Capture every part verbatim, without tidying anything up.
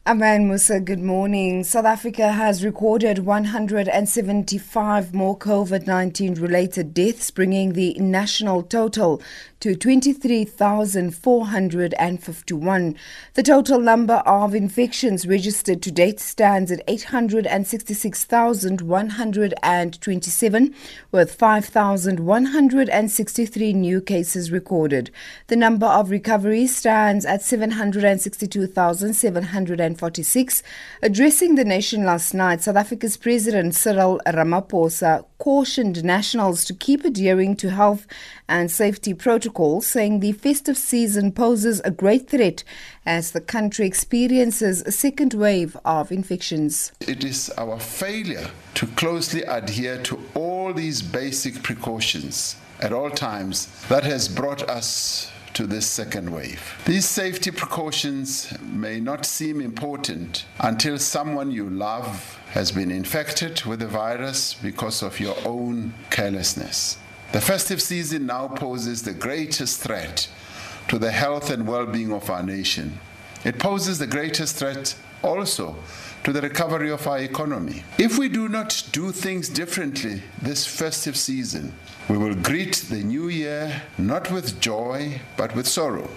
Aman Musa, good morning. South Africa has recorded one hundred seventy-five more COVID nineteen related deaths, bringing the national total to twenty-three thousand four hundred fifty-one. The total number of infections registered to date stands at eight hundred sixty-six thousand one hundred twenty-seven, with five thousand one hundred sixty-three new cases recorded. The number of recoveries stands at seven hundred sixty-two thousand seven hundred forty-six. Addressing the nation last night, South Africa's President Cyril Ramaphosa cautioned nationals to keep adhering to health and safety protocols, saying the festive season poses a great threat as the country experiences a second wave of infections. It is our failure to closely adhere to all these basic precautions at all times that has brought us to this second wave. These safety precautions may not seem important until someone you love has been infected with the virus because of your own carelessness. The festive season now poses the greatest threat to the health and well-being of our nation. It poses the greatest threat also to the recovery of our economy. If we do not do things differently this festive season, we will greet the new year not with joy, but with sorrow.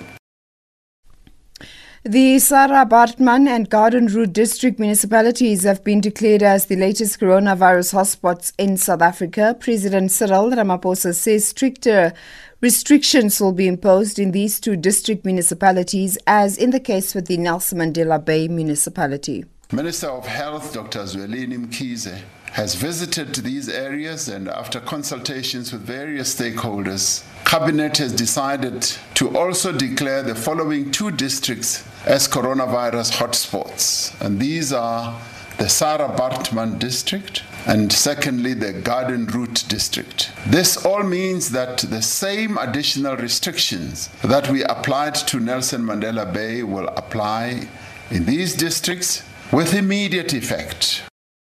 The Sarah Baartman and Garden Route district municipalities have been declared as the latest coronavirus hotspots in South Africa. President Cyril Ramaphosa says stricter restrictions will be imposed in these two district municipalities, as in the case with the Nelson Mandela Bay municipality. Minister of Health, Doctor Zwelini Mkhize, has visited these areas, and after consultations with various stakeholders, Cabinet has decided to also declare the following two districts as coronavirus hotspots. And these are the Sarah Baartman district and secondly the Garden Route district. This all means that the same additional restrictions that we applied to Nelson Mandela Bay will apply in these districts with immediate effect.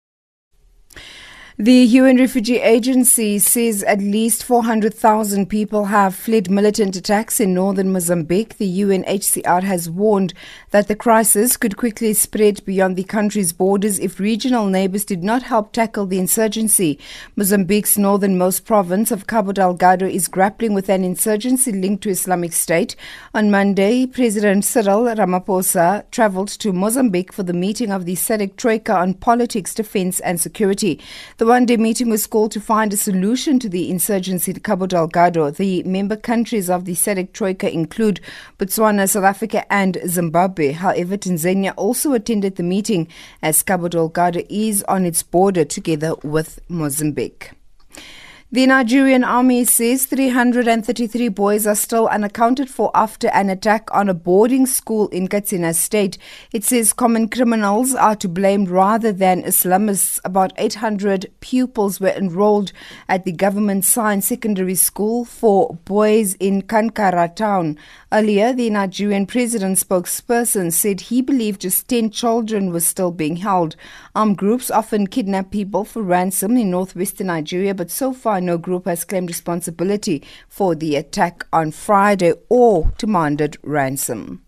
The U N Refugee Agency says at least four hundred thousand people have fled militant attacks in northern Mozambique. The U N H C R has warned that the crisis could quickly spread beyond the country's borders if regional neighbors did not help tackle the insurgency. Mozambique's northernmost province of Cabo Delgado is grappling with an insurgency linked to Islamic State. On Monday, President Cyril Ramaphosa travelled to Mozambique for the meeting of the S A D C Troika on politics, defence and security. The one-day meeting was called to find a solution to the insurgency in Cabo Delgado. The member countries of the S A D C Troika include Botswana, South Africa and Zimbabwe. However, Tanzania also attended the meeting as Cabo Delgado is on its border together with Mozambique. The Nigerian army says three hundred thirty-three boys are still unaccounted for after an attack on a boarding school in Katsina State. It says common criminals are to blame rather than Islamists. About eight hundred pupils were enrolled at the government science secondary school for boys in Kankara town. Earlier, the Nigerian president's spokesperson said he believed just ten children were still being held. Armed groups often kidnap people for ransom in northwestern Nigeria, but so far no group has claimed responsibility for the attack on Friday or demanded ransom.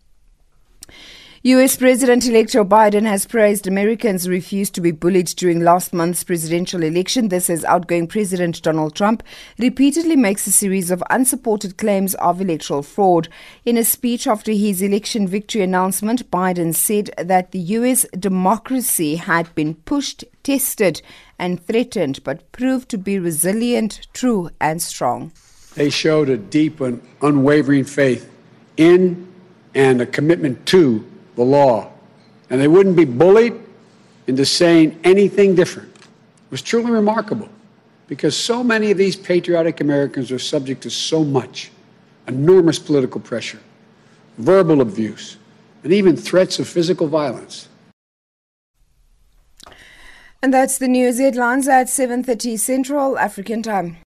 U S President-elect Joe Biden has praised Americans who refused to be bullied during last month's presidential election. This as outgoing President Donald Trump repeatedly makes a series of unsupported claims of electoral fraud. In a speech after his election victory announcement, Biden said that the U S democracy had been pushed, tested and threatened, but proved to be resilient, true and strong. They showed a deep and unwavering faith in and a commitment to the law, and they wouldn't be bullied into saying anything different. It was truly remarkable because so many of these patriotic Americans are subject to so much enormous political pressure, verbal abuse, and even threats of physical violence. And that's the news headlines at seven thirty Central African Time.